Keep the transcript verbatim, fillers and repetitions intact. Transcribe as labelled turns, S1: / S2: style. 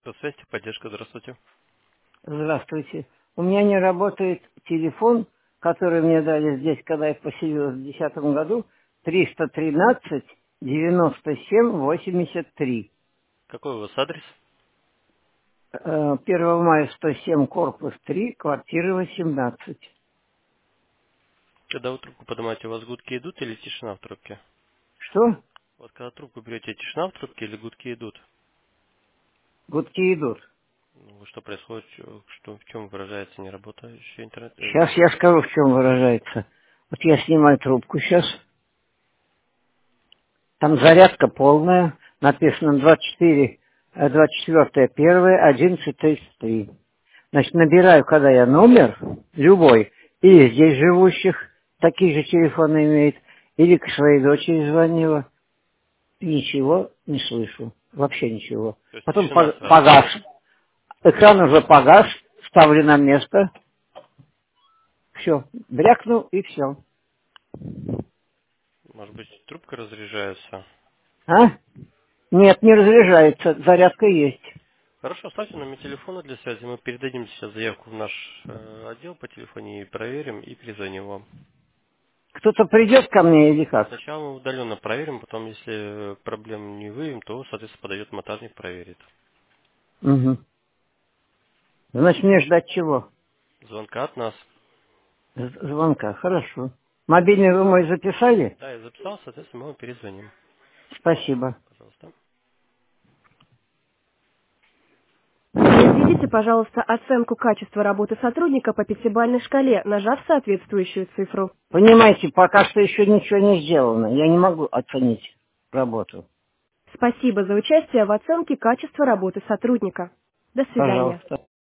S1: По связи, поддержка, здравствуйте.
S2: Здравствуйте. У меня не работает телефон, который мне дали здесь, когда я поселилась в две тысячи десятом году, триста тринадцать девяносто семь восемьдесят три.
S1: Какой у вас адрес?
S2: Э, первого мая сто семь, корпус три, квартира восемнадцать.
S1: Когда вы трубку поднимаете, у вас гудки идут или тишина в трубке?
S2: Что?
S1: Вот когда трубку берете, тишина в трубке или гудки идут?
S2: Гудки идут.
S1: Ну, что происходит, чё- что, в чем выражается неработающий интернет? э,
S2: Сейчас я скажу, в чем выражается. Вот я снимаю трубку сейчас. Там зарядка полная. Написано двадцать четыре, э, двадцать четыре первое, одиннадцать тридцать три. Значит, набираю, когда я номер, любой, или здесь живущих, такие же телефоны имеет, или к своей дочери звонила, ничего не слышу, вообще ничего.
S1: То есть
S2: Потом
S1: тишина
S2: пог-
S1: сразу.
S2: погас, экран уже погас, ставлю на место, все, брякнул и все.
S1: Может быть, трубка разряжается?
S2: А? Нет, не разряжается, зарядка есть.
S1: Хорошо, оставьте номер телефона для связи. Мы передадим сейчас заявку в наш э, отдел по телефонии, проверим и перезвоним вам.
S2: Кто-то придет ко мне или как?
S1: Сначала мы удаленно проверим, потом, если проблем не выявим, то, соответственно, подойдет монтажник, проверит.
S2: Угу. Значит, мне ждать чего?
S1: Звонка от нас.
S2: З- Звонка, хорошо. Мобильный вы мой записали?
S1: Да, я записал, соответственно, мы вам перезвоним.
S2: Спасибо.
S1: Пожалуйста.
S3: Произведите, пожалуйста, оценку качества работы сотрудника по пятибалльной шкале, нажав соответствующую цифру.
S2: Понимаете, пока что еще ничего не сделано. Я не могу оценить работу.
S3: Спасибо за участие в оценке качества работы сотрудника. До свидания.
S2: Пожалуйста.